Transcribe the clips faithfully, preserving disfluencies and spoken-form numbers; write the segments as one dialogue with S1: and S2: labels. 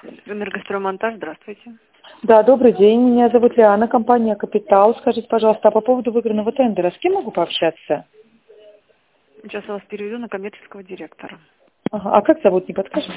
S1: Энергостроймонтаж, здравствуйте.
S2: Да, добрый день. Меня зовут Лиана, компания «Капитал». Скажите, пожалуйста, а по поводу выигранного тендера, с кем могу пообщаться?
S1: Сейчас я вас переведу на коммерческого директора.
S2: Ага. А как зовут, не подскажете?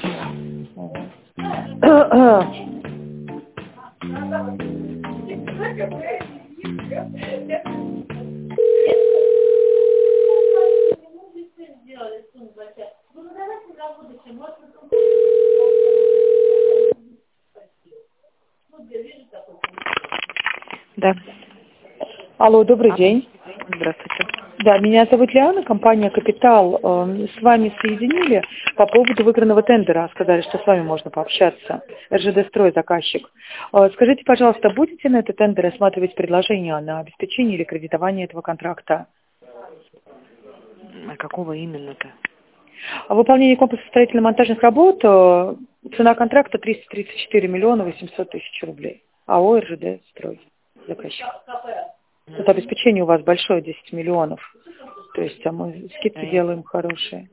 S1: Да.
S2: Алло, добрый
S1: А,
S2: день.
S1: здравствуйте.
S2: Да, меня зовут Лиана, компания «Капитал». Э, С вами соединили по поводу выигранного тендера. Сказали, что с вами можно пообщаться. эр жэ дэ «Строй» заказчик. Э, Скажите, пожалуйста, будете на этот тендер рассматривать предложение на обеспечение или кредитование этого контракта?
S1: А какого именно-то?
S2: О выполнении комплекса строительно-монтажных работ, э, цена контракта триста тридцать четыре миллиона восемьсот тысяч рублей. АО эр жэ дэ «Строй» заказчик. Это обеспечение у вас большое, десять миллионов. То есть а мы скидки
S1: Да,
S2: делаем хорошие.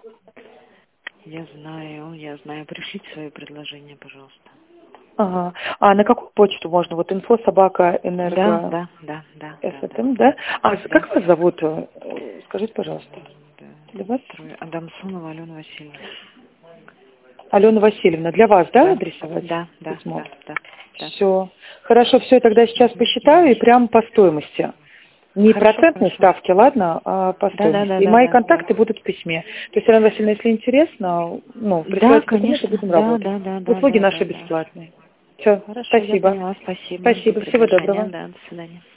S1: я знаю, я знаю. Пришлите свои предложения, пожалуйста.
S2: Ага. А на какую почту можно? Вот инфо собака
S1: Да,
S2: энерго
S1: да, да, да,
S2: эс
S1: да,
S2: эт
S1: да.
S2: эм, да? А
S1: Да.
S2: как вас зовут? Э, Скажите, пожалуйста.
S1: Да.
S2: Для вас?
S1: Строй. Адамсонова Алена Васильевна.
S2: Алена Васильевна, для вас, да,
S1: Да,
S2: адресовать
S1: да, да,
S2: письмо?
S1: да, да, да.
S2: Все. Хорошо, все, тогда сейчас посчитаю и прям по стоимости. Не
S1: Хорошо,
S2: процентные
S1: хорошо.
S2: ставки, ладно, а по
S1: Да, да,
S2: стоимости.
S1: да,
S2: И
S1: да,
S2: мои
S1: да, да.
S2: контакты будут в письме. То есть, Алена Васильевна, если интересно, ну,
S1: Да,
S2: присылайте документы,
S1: конечно.
S2: будем
S1: Да,
S2: работать.
S1: да, да, да,
S2: Услуги
S1: да,
S2: наши
S1: да, да.
S2: бесплатные. Все,
S1: Хорошо, я
S2: спасибо.
S1: поняла. Спасибо. Жду
S2: Спасибо, всего
S1: предложения.
S2: доброго.
S1: Да, до свидания.